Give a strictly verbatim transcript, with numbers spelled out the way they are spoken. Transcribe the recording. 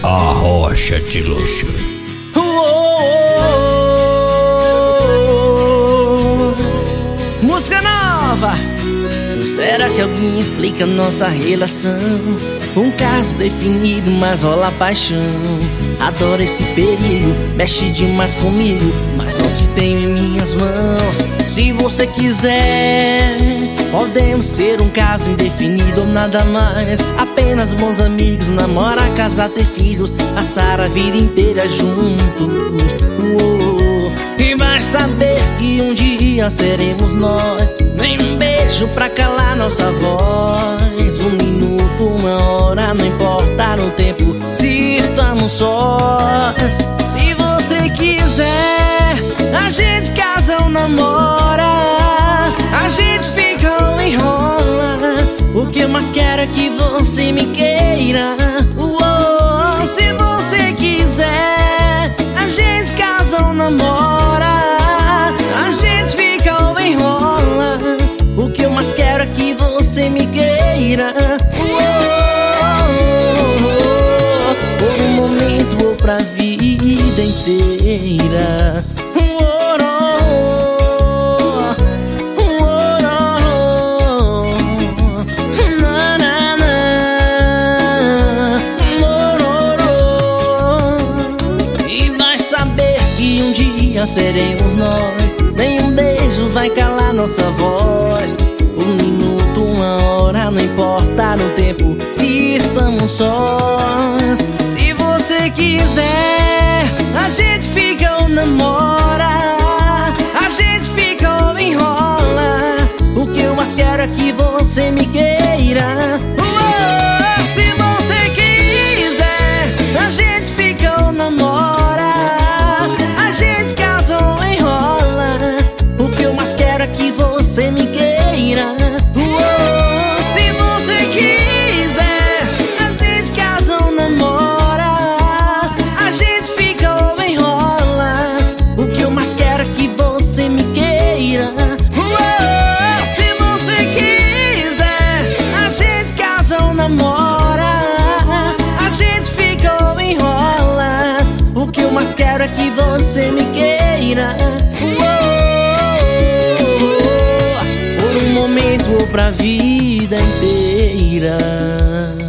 A rocha de luxo. Oh, oh, oh. Música nova. Será que alguém explica nossa relação? Um caso definido, mas rola paixão. Adoro esse perigo, mexe demais comigo, mas não te tenho em minhas mãos. Se você quiser, podemos ser um caso indefinido ou nada mais. Apenas bons amigos, namorar, casar, ter filhos, passar a vida inteira juntos. Oh, e vai saber que um dia seremos nós. Nem um beijo pra calar nossa voz. Um minuto, uma hora, não importa no tempo, se estamos sós. Se você quiser, a gente casa ou namora, a gente fica ou enrola. O que eu mais quero é que você me queira. Uou, se você quiser, a gente casa ou namora, a gente fica ou enrola. O que eu mais quero é que você me queira. Uou, por um momento ou pra vida inteira. Seremos nós, nem um beijo vai calar nossa voz. Um minuto, uma hora, não importa no tempo, se estamos sós. Se você quiser, a gente fica ou namora, a gente fica ou enrola. O que eu mais quero é que você me queira. Uou, se você quiser, a gente fica ou namora, que você me queira. Uou, se você quiser, a gente casa ou namora, a gente fica ou enrola. O que eu mais quero é que você me queira. Uou, se você quiser, a gente casa ou namora, a gente fica ou enrola. O que eu mais quero é que você me queira. Ou pra vida inteira.